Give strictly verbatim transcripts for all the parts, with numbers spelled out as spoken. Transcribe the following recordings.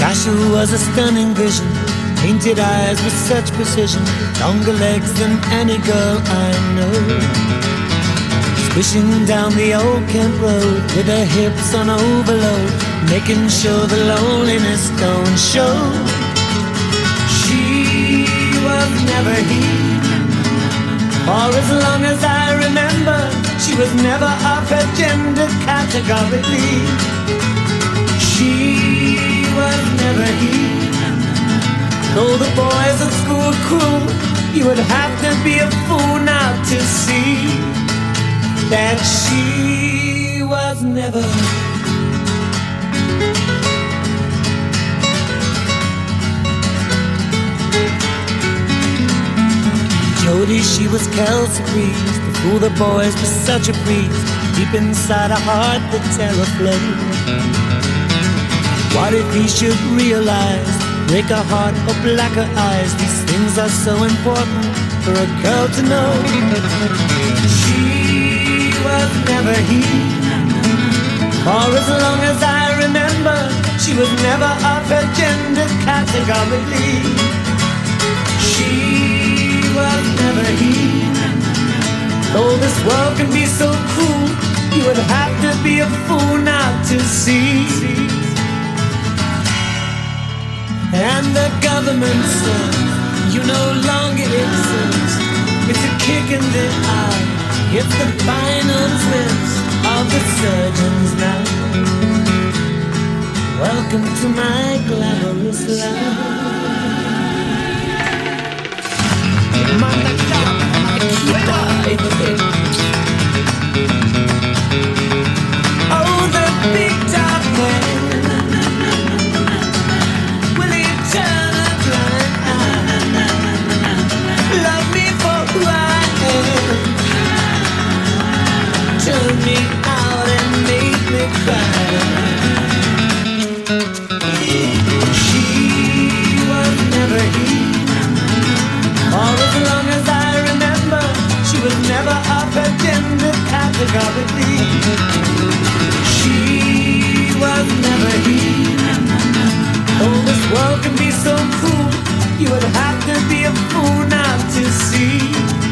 Tasha was a stunning vision, painted eyes with such precision, longer legs than any girl I know. Swishing down the old Kent Road with her hips on overload, making sure the loneliness don't show. She was never he. For as long as I remember, she was never of her gender categorically. She was never he. Though the boys at school were cruel, you would have to be a fool now to see that she was never. Jody, she was Kelsey Breeze, to fool the boys with such a breeze. Deep inside her heart the terror flowed. What if he should realize, break her heart or black her eyes? These things are so important for a girl to know. She was never he. For as long as I remember, she was never of her gender categorically. She was never he. Though this world can be so cruel, you would have to be a fool now to see. And the government says you no longer exist. It's a kick in the eye, it's the final twist of the surgeon's knife. Welcome to my glamorous life. Oh, the big top man, will he turn a blind eye? Love me for who I am, turn me out and make me cry. She was never he. For as long as I remember, she was never of her gender categorically. She was never he. Though this world can be so cruel, you would have to be a fool now to see.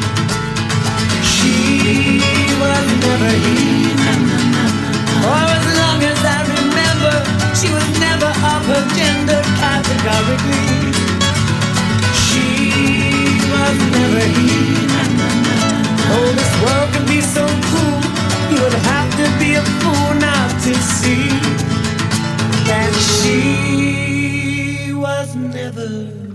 She was never he. For as long as I remember, she was never of her gender categorically. She was never he. Oh, this world can be so cruel, you would have to be a fool now to see that she was never